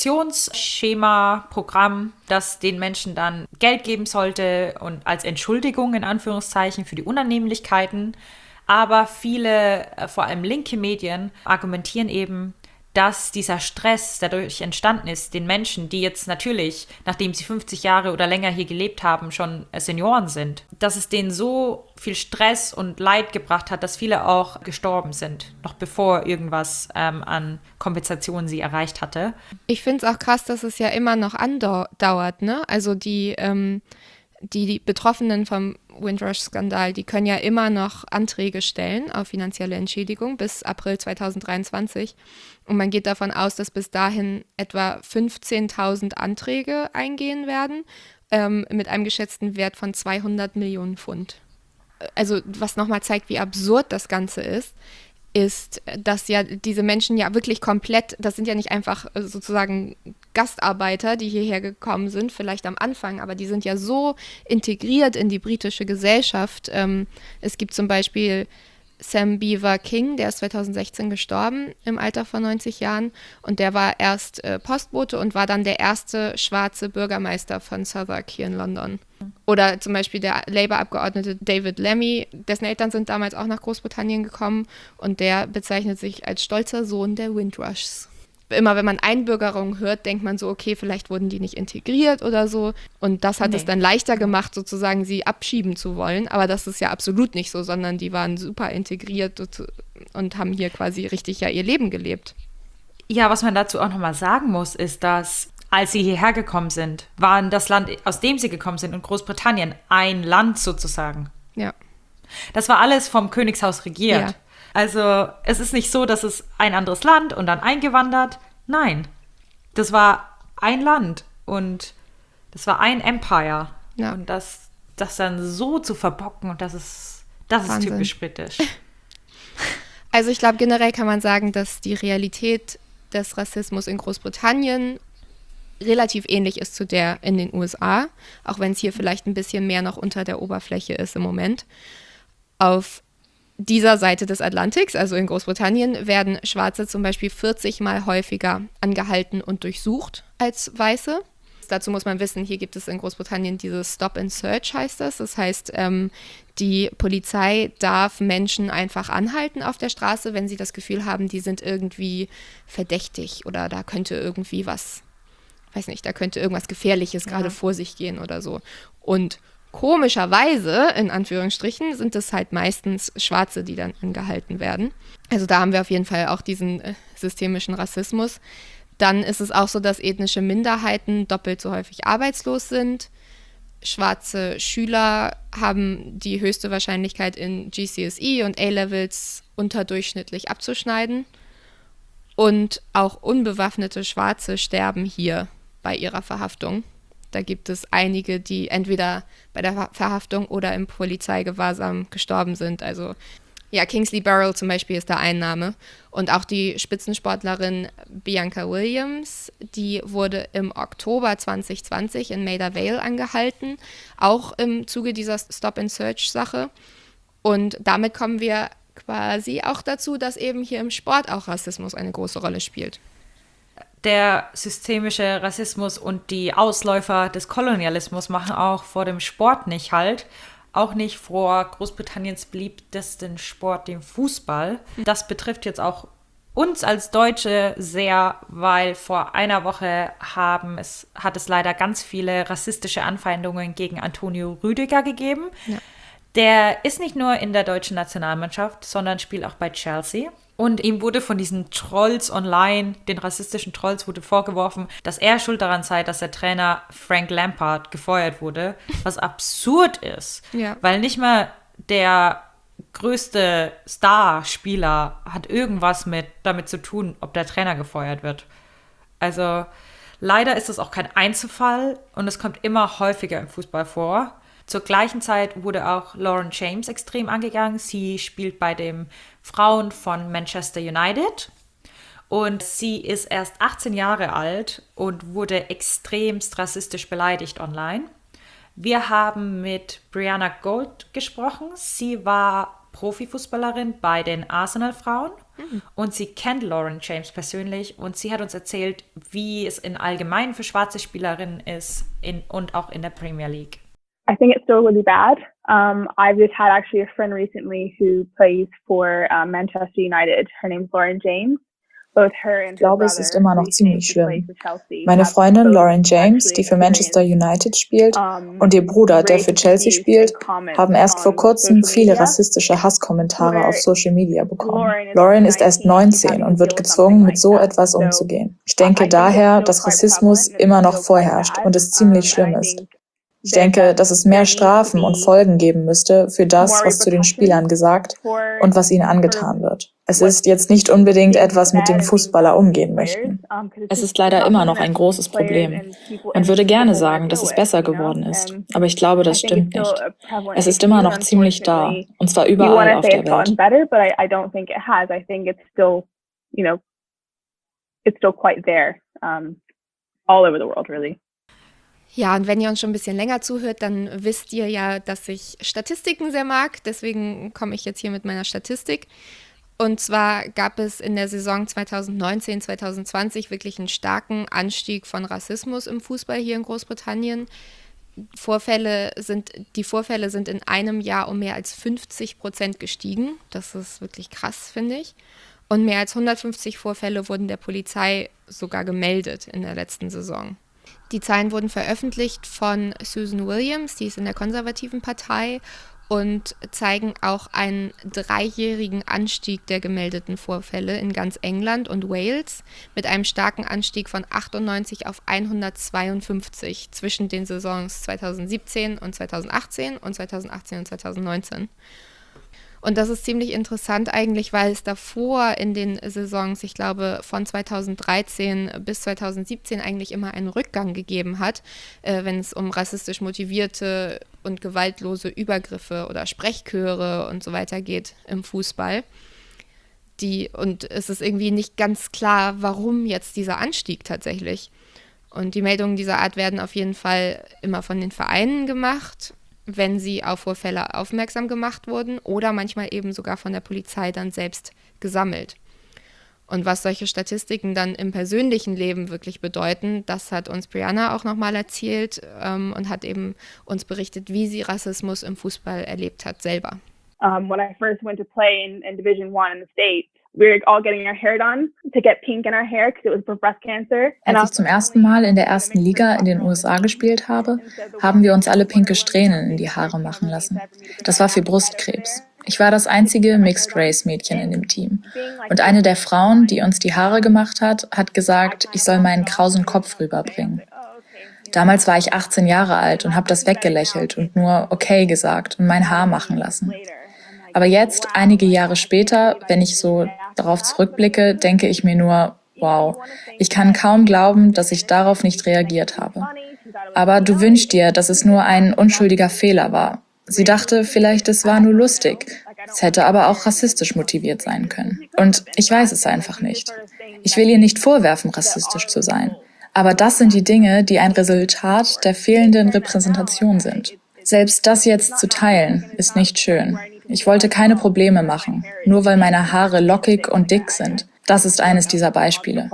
Kompensationsschema-Programm, das den Menschen dann Geld geben sollte und als Entschuldigung in Anführungszeichen für die Unannehmlichkeiten. Aber viele, vor allem linke Medien, argumentieren eben, dass dieser Stress dadurch entstanden ist, den Menschen, die jetzt natürlich, nachdem sie fünfzig Jahre oder länger hier gelebt haben, schon Senioren sind, dass es denen so viel Stress und Leid gebracht hat, dass viele auch gestorben sind, noch bevor irgendwas ähm, an Kompensation sie erreicht hatte. Ich finde es auch krass, dass es ja immer noch andauert, ne? Also die, ähm, die, die Betroffenen vom Windrush-Skandal, die können ja immer noch Anträge stellen auf finanzielle Entschädigung bis April zweitausenddreiundzwanzig. Und man geht davon aus, dass bis dahin etwa fünfzehntausend Anträge eingehen werden, ähm, mit einem geschätzten Wert von zweihundert Millionen Pfund. Also was nochmal zeigt, wie absurd das Ganze ist, ist, dass ja diese Menschen ja wirklich komplett, das sind ja nicht einfach sozusagen Gastarbeiter, die hierher gekommen sind, vielleicht am Anfang, aber die sind ja so integriert in die britische Gesellschaft. Ähm, es gibt zum Beispiel Sam Beaver King, der ist zweitausendsechzehn gestorben im Alter von neunzig Jahren und der war erst äh, Postbote und war dann der erste schwarze Bürgermeister von Southwark hier in London. Oder zum Beispiel der Labour-Abgeordnete David Lemmy, dessen Eltern sind damals auch nach Großbritannien gekommen und der bezeichnet sich als stolzer Sohn der Windrushs. Immer wenn man Einbürgerung hört, denkt man so, okay, vielleicht wurden die nicht integriert oder so. Und das hat nee. es dann leichter gemacht, sozusagen sie abschieben zu wollen. Aber das ist ja absolut nicht so, sondern die waren super integriert und haben hier quasi richtig ja ihr Leben gelebt. Ja, was man dazu auch nochmal sagen muss, ist, dass als sie hierher gekommen sind, waren das Land, aus dem sie gekommen sind, und Großbritannien ein Land sozusagen. Ja. Das war alles vom Königshaus regiert. Ja. Also es ist nicht so, dass es ein anderes Land und dann eingewandert. Nein, das war ein Land und das war ein Empire. Ja. Und das, das dann so zu verbocken, das ist, das ist typisch britisch. Also ich glaube, generell kann man sagen, dass die Realität des Rassismus in Großbritannien relativ ähnlich ist zu der in den U S A, auch wenn es hier vielleicht ein bisschen mehr noch unter der Oberfläche ist im Moment. Auf dieser Seite des Atlantiks, also in Großbritannien, werden Schwarze zum Beispiel vierzig Mal häufiger angehalten und durchsucht als Weiße. Dazu muss man wissen, hier gibt es in Großbritannien dieses Stop and Search, heißt das. Das heißt, ähm, die Polizei darf Menschen einfach anhalten auf der Straße, wenn sie das Gefühl haben, die sind irgendwie verdächtig oder da könnte irgendwie was, weiß nicht, da könnte irgendwas Gefährliches ja. gerade vor sich gehen oder so. Und komischerweise, in Anführungsstrichen, sind es halt meistens Schwarze, die dann angehalten werden. Also da haben wir auf jeden Fall auch diesen äh, systemischen Rassismus. Dann ist es auch so, dass ethnische Minderheiten doppelt so häufig arbeitslos sind. Schwarze Schüler haben die höchste Wahrscheinlichkeit, in G C S E und A-Levels unterdurchschnittlich abzuschneiden. Und auch unbewaffnete Schwarze sterben hier bei ihrer Verhaftung. Da gibt es einige, die entweder bei der Verhaftung oder im Polizeigewahrsam gestorben sind. Also ja, Kingsley Burrell zum Beispiel ist da ein Name. Und auch die Spitzensportlerin Bianca Williams, die wurde im Oktober zwanzig zwanzig in Maida Vale angehalten, auch im Zuge dieser Stop-and-Search-Sache. Und damit kommen wir quasi auch dazu, dass eben hier im Sport auch Rassismus eine große Rolle spielt. Der systemische Rassismus und die Ausläufer des Kolonialismus machen auch vor dem Sport nicht Halt. Auch nicht vor Großbritanniens beliebtesten Sport, dem Fußball. Das betrifft jetzt auch uns als Deutsche sehr, weil vor einer Woche haben es, hat es leider ganz viele rassistische Anfeindungen gegen Antonio Rüdiger gegeben. Ja. Der ist nicht nur in der deutschen Nationalmannschaft, sondern spielt auch bei Chelsea. Und ihm wurde von diesen Trolls online, den rassistischen Trolls, wurde vorgeworfen, dass er schuld daran sei, dass der Trainer Frank Lampard gefeuert wurde, was absurd ist. Ja. Weil nicht mal der größte Starspieler hat irgendwas mit damit zu tun, ob der Trainer gefeuert wird. Also leider ist das auch kein Einzelfall und es kommt immer häufiger im Fußball vor. Zur gleichen Zeit wurde auch Lauren James extrem angegangen. Sie spielt bei den Frauen von Manchester United und sie ist erst achtzehn Jahre alt und wurde extremst rassistisch beleidigt online. Wir haben mit Brianna Gold gesprochen. Sie war Profifußballerin bei den Arsenal-Frauen mhm. und sie kennt Lauren James persönlich und sie hat uns erzählt, wie es in allgemein für schwarze Spielerinnen ist in, und auch in der Premier League. I think it's still really bad. Um, I've just had actually a friend recently who plays for uh, Manchester United. Her name's Lauren James. Both her and ich glaube, es ist immer noch ziemlich schlimm. Meine Freundin Lauren James, die für Manchester United spielt, und ihr Bruder, der für Chelsea spielt, haben erst vor kurzem viele rassistische Hasskommentare auf Social Media bekommen. Lauren ist erst neunzehn und wird gezwungen, mit so etwas umzugehen. Ich denke daher, dass Rassismus immer noch vorherrscht und es ziemlich schlimm ist. Ich denke, dass es mehr Strafen und Folgen geben müsste für das, was zu den Spielern gesagt und was ihnen angetan wird. Es ist jetzt nicht unbedingt etwas, mit dem Fußballer umgehen möchten. Es ist leider immer noch ein großes Problem. Man würde gerne sagen, dass es besser geworden ist, aber ich glaube, das stimmt nicht. Es ist immer noch ziemlich da, und zwar überall auf der Welt. Ja, und wenn ihr uns schon ein bisschen länger zuhört, dann wisst ihr ja, dass ich Statistiken sehr mag. Deswegen komme ich jetzt hier mit meiner Statistik. Und zwar gab es in der Saison zwanzig neunzehn zwanzig zwanzig wirklich einen starken Anstieg von Rassismus im Fußball hier in Großbritannien. Vorfälle sind, die Vorfälle sind in einem Jahr um mehr als fünfzig Prozent gestiegen. Das ist wirklich krass, finde ich. Und mehr als hundertfünfzig Vorfälle wurden der Polizei sogar gemeldet in der letzten Saison. Die Zahlen wurden veröffentlicht von Susan Williams, die ist in der konservativen Partei, und zeigen auch einen dreijährigen Anstieg der gemeldeten Vorfälle in ganz England und Wales mit einem starken Anstieg von achtundneunzig auf hundertzweiundfünfzig zwischen den Saisons zwanzig siebzehn und zwanzig achtzehn und zwanzig achtzehn und zwanzig neunzehn. Und das ist ziemlich interessant eigentlich, weil es davor in den Saisons, ich glaube von zweitausenddreizehn bis zweitausendsiebzehn eigentlich immer einen Rückgang gegeben hat, äh, wenn es um rassistisch motivierte und gewaltlose Übergriffe oder Sprechchöre und so weiter geht im Fußball. Die, und es ist irgendwie nicht ganz klar, warum jetzt dieser Anstieg tatsächlich. Und die Meldungen dieser Art werden auf jeden Fall immer von den Vereinen gemacht, wenn sie auf Vorfälle aufmerksam gemacht wurden oder manchmal eben sogar von der Polizei dann selbst gesammelt. Und was solche Statistiken dann im persönlichen Leben wirklich bedeuten, das hat uns Brianna auch nochmal erzählt ähm, und hat eben uns berichtet, wie sie Rassismus im Fußball erlebt hat selber. Um, when I first went to play in, in Division One in the States, we were all getting our hair done to get pink in our hair because it was for breast cancer. Als ich zum ersten Mal in der ersten Liga in den U S A gespielt habe, haben wir uns alle pinke Strähnen in die Haare machen lassen. Das war für Brustkrebs. Ich war das einzige Mixed-Race-Mädchen in dem Team. Und eine der Frauen, die uns die Haare gemacht hat, hat gesagt, ich soll meinen krausen Kopf rüberbringen. Damals war ich achtzehn Jahre alt und habe das weggelächelt und nur okay gesagt und mein Haar machen lassen. Aber jetzt, einige Jahre später, wenn ich so darauf zurückblicke, denke ich mir nur, wow, ich kann kaum glauben, dass ich darauf nicht reagiert habe. Aber du wünschst dir, dass es nur ein unschuldiger Fehler war. Sie dachte, vielleicht es war nur lustig. Es hätte aber auch rassistisch motiviert sein können. Und ich weiß es einfach nicht. Ich will ihr nicht vorwerfen, rassistisch zu sein. Aber das sind die Dinge, die ein Resultat der fehlenden Repräsentation sind. Selbst das jetzt zu teilen, ist nicht schön. Ich wollte keine Probleme machen, nur weil meine Haare lockig und dick sind. Das ist eines dieser Beispiele.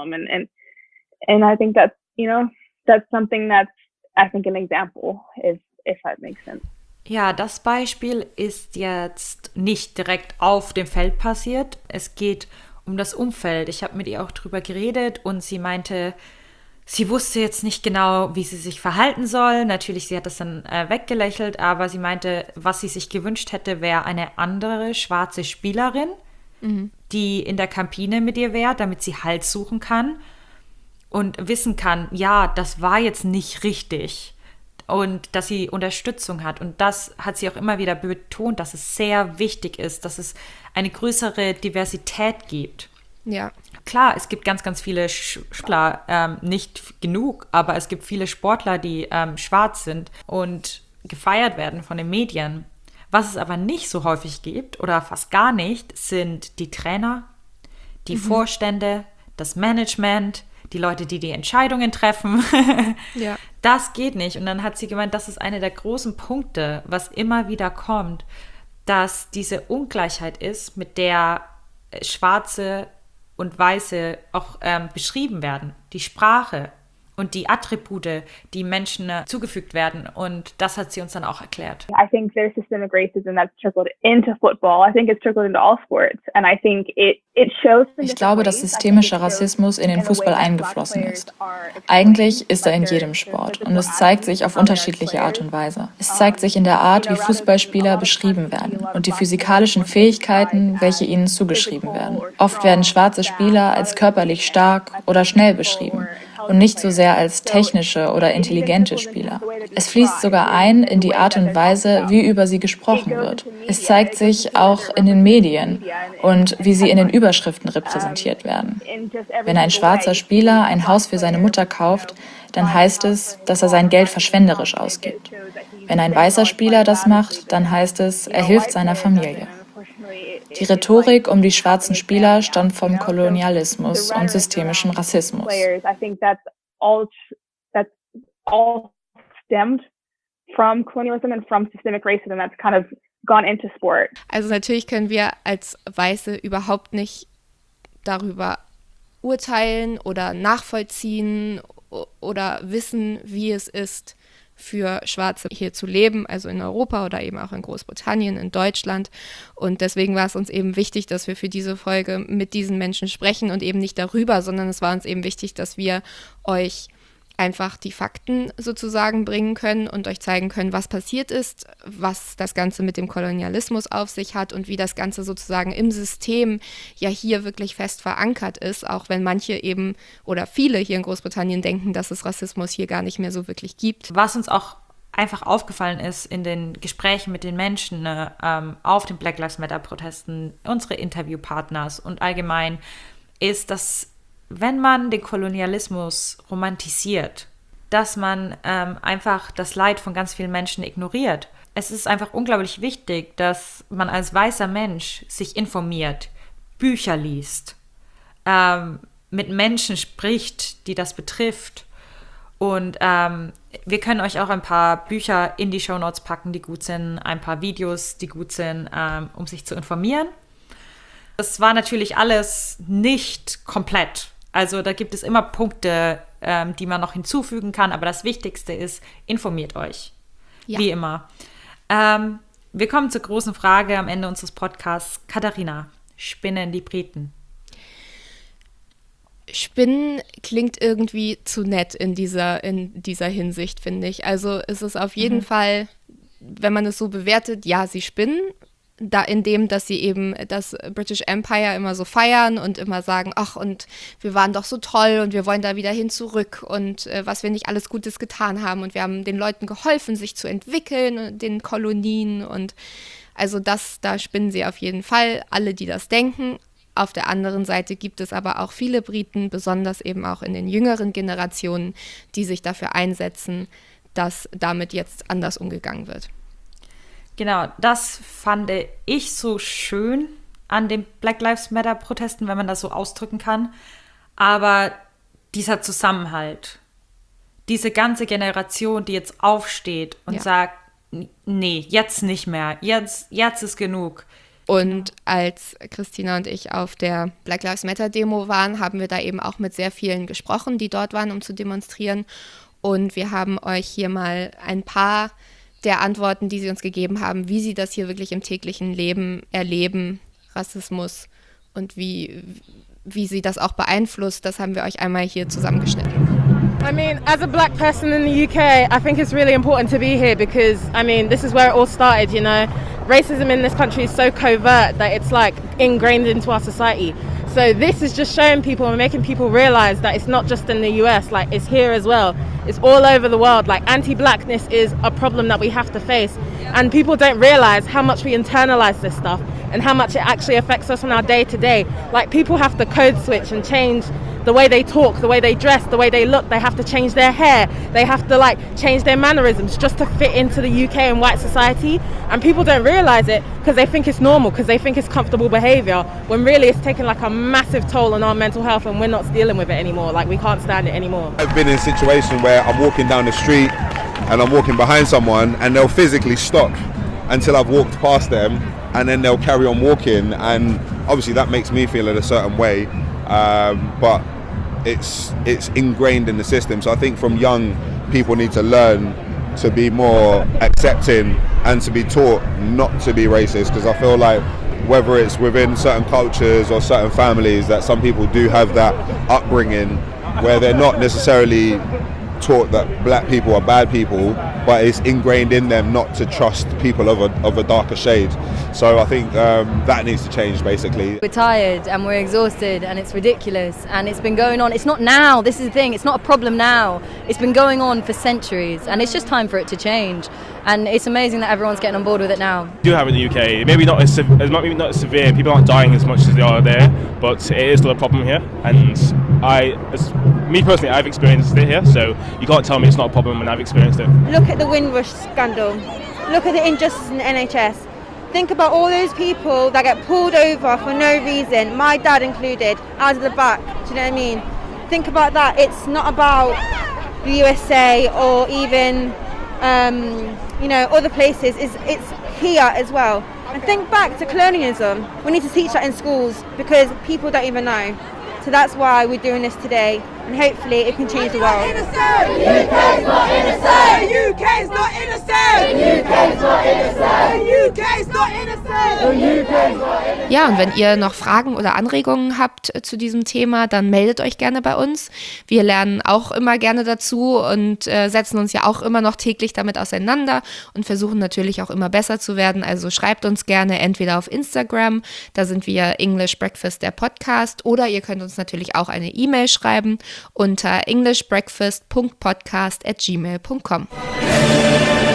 And I think that's, you know, that's something that's, I think, an example, if, if that makes sense. Ja, das Beispiel ist jetzt nicht direkt auf dem Feld passiert. Es geht um das Umfeld. Ich habe mit ihr auch drüber geredet und sie meinte, sie wusste jetzt nicht genau, wie sie sich verhalten soll. Natürlich, sie hat das dann äh, weggelächelt, aber sie meinte, was sie sich gewünscht hätte, wäre eine andere schwarze Spielerin, mhm. die in der Kabine mit ihr wäre, damit sie Halt suchen kann und wissen kann, ja, das war jetzt nicht richtig. Und dass sie Unterstützung hat. Und das hat sie auch immer wieder betont, dass es sehr wichtig ist, dass es eine größere Diversität gibt. Ja. Klar, es gibt ganz, ganz viele Sportler, ähm, nicht genug, aber es gibt viele Sportler, die ähm, schwarz sind und gefeiert werden von den Medien. Was es aber nicht so häufig gibt oder fast gar nicht, sind die Trainer, die mhm. Vorstände, das Management, die Leute, die die Entscheidungen treffen. Ja. Das geht nicht. Und dann hat sie gemeint, das ist einer der großen Punkte, was immer wieder kommt, dass diese Ungleichheit ist, mit der Schwarze und Weiße auch ähm, beschrieben werden. Die Sprache und die Attribute, die Menschen äh, zugefügt werden. Und das hat sie uns dann auch erklärt. I think there's systemic racism that's trickled into football. I think it's trickled into all sports. And I think it, it shows... Ich glaube, dass systemischer Rassismus in den Fußball eingeflossen ist. Eigentlich ist er in jedem Sport. Und es zeigt sich auf unterschiedliche Art und Weise. Es zeigt sich in der Art, wie Fußballspieler beschrieben werden und die physikalischen Fähigkeiten, welche ihnen zugeschrieben werden. Oft werden schwarze Spieler als körperlich stark oder schnell beschrieben und nicht so sehr als technische oder intelligente Spieler. Es fließt sogar ein in die Art und Weise, wie über sie gesprochen wird. Es zeigt sich auch in den Medien und wie sie in den Überschriften repräsentiert werden. Wenn ein schwarzer Spieler ein Haus für seine Mutter kauft, dann heißt es, dass er sein Geld verschwenderisch ausgibt. Wenn ein weißer Spieler das macht, dann heißt es, er hilft seiner Familie. Die Rhetorik um die schwarzen Spieler stammt vom Kolonialismus und systemischen Rassismus. Also natürlich können wir als Weiße überhaupt nicht darüber urteilen oder nachvollziehen oder wissen, wie es ist, für Schwarze hier zu leben, also in Europa oder eben auch in Großbritannien, in Deutschland. Und deswegen war es uns eben wichtig, dass wir für diese Folge mit diesen Menschen sprechen und eben nicht darüber, sondern es war uns eben wichtig, dass wir euch einfach die Fakten sozusagen bringen können und euch zeigen können, was passiert ist, was das Ganze mit dem Kolonialismus auf sich hat und wie das Ganze sozusagen im System ja hier wirklich fest verankert ist, auch wenn manche eben oder viele hier in Großbritannien denken, dass es Rassismus hier gar nicht mehr so wirklich gibt. Was uns auch einfach aufgefallen ist in den Gesprächen mit den Menschen ne, ähm, auf den Black Lives Matter Protesten, unsere Interviewpartners und allgemein, ist, dass wenn man den Kolonialismus romantisiert, dass man ähm, einfach das Leid von ganz vielen Menschen ignoriert. Es ist einfach unglaublich wichtig, dass man als weißer Mensch sich informiert, Bücher liest, ähm, mit Menschen spricht, die das betrifft. Und ähm, wir können euch auch ein paar Bücher in die Shownotes packen, die gut sind, ein paar Videos, die gut sind, ähm, um sich zu informieren. Das war natürlich alles nicht komplett. Also da gibt es immer Punkte, ähm, die man noch hinzufügen kann. Aber das Wichtigste ist, informiert euch. Ja. Wie immer. Ähm, wir kommen zur großen Frage am Ende unseres Podcasts. Katharina, spinnen die Briten? Spinnen klingt irgendwie zu nett in dieser, in dieser Hinsicht, finde ich. Also es ist auf jeden mhm. Fall, wenn man es so bewertet, ja, sie spinnen. Da in dem, dass sie eben das British Empire immer so feiern und immer sagen, ach, und wir waren doch so toll und wir wollen da wieder hin zurück und äh, was wir nicht alles Gutes getan haben und wir haben den Leuten geholfen, sich zu entwickeln, den Kolonien und also das, da spinnen sie auf jeden Fall, alle, die das denken. Auf der anderen Seite gibt es aber auch viele Briten, besonders eben auch in den jüngeren Generationen, die sich dafür einsetzen, dass damit jetzt anders umgegangen wird. Genau, das fand ich so schön an den Black Lives Matter Protesten, wenn man das so ausdrücken kann. Aber dieser Zusammenhalt, diese ganze Generation, die jetzt aufsteht und ja. sagt, nee, jetzt nicht mehr, jetzt, jetzt ist genug. Und als Christina und ich auf der Black Lives Matter Demo waren, haben wir da eben auch mit sehr vielen gesprochen, die dort waren, um zu demonstrieren. Und wir haben euch hier mal ein paar der Antworten, die sie uns gegeben haben, wie sie das hier wirklich im täglichen Leben erleben, Rassismus und wie, wie sie das auch beeinflusst, das haben wir euch einmal hier zusammengeschnitten. I mean, as a black person in the U K, I think it's really important to be here because, I mean, this is where it all started, you know. Racism in this country is so covert that it's like ingrained into our society. So this is just showing people and making people realize that it's not just in the U S, like it's here as well. It's all over the world. Like anti-blackness is a problem that we have to face. And people don't realize how much we internalize this stuff and how much it actually affects us on our day to day. Like people have to code switch and change the way they talk, the way they dress, the way they look. They have to change their hair. They have to like change their mannerisms just to fit into the U K and white society. And people don't realize it because they think it's normal, because they think it's comfortable behavior, when really it's taking like a massive toll on our mental health and we're not dealing with it anymore. Like we can't stand it anymore. I've been in a situation where I'm walking down the street and I'm walking behind someone and they'll physically stop until I've walked past them and then they'll carry on walking, and obviously that makes me feel in a certain way, um, but it's it's ingrained in the system. So I think from young people need to learn to be more accepting and to be taught not to be racist, because I feel like whether it's within certain cultures or certain families, that some people do have that upbringing where they're not necessarily taught that black people are bad people, but it's ingrained in them not to trust people of a, of a darker shade. So I think um, that needs to change, basically. We're tired and we're exhausted and it's ridiculous and it's been going on. It's not now, this is the thing, it's not a problem now. It's been going on for centuries and it's just time for it to change. And it's amazing that everyone's getting on board with it now. We do have it in the U K, maybe not as maybe not as severe, people aren't dying as much as they are there, but it is still a problem here. And I, as me personally, I've experienced it here, so you can't tell me it's not a problem when I've experienced it. Look at the Windrush scandal. Look at the injustice in the N H S. Think about all those people that get pulled over for no reason, my dad included, out of the back, do you know what I mean? Think about that. It's not about the U S A or even, um, you know, other places. It's, it's here as well. And think back to colonialism. We need to teach that in schools because people don't even know. So that's why we're doing this today, and hopefully it can change the world. The U K's not innocent! The U K's not innocent! The U K's not innocent. The U K's not innocent. The U K's not innocent. Ja, und wenn ihr noch Fragen oder Anregungen habt zu diesem Thema, dann meldet euch gerne bei uns. Wir lernen auch immer gerne dazu und äh, setzen uns ja auch immer noch täglich damit auseinander und versuchen natürlich auch immer besser zu werden. Also schreibt uns gerne entweder auf Instagram, da sind wir English Breakfast, der Podcast, oder ihr könnt uns natürlich auch eine E-Mail schreiben unter englishbreakfast punkt podcast at gmail punkt com.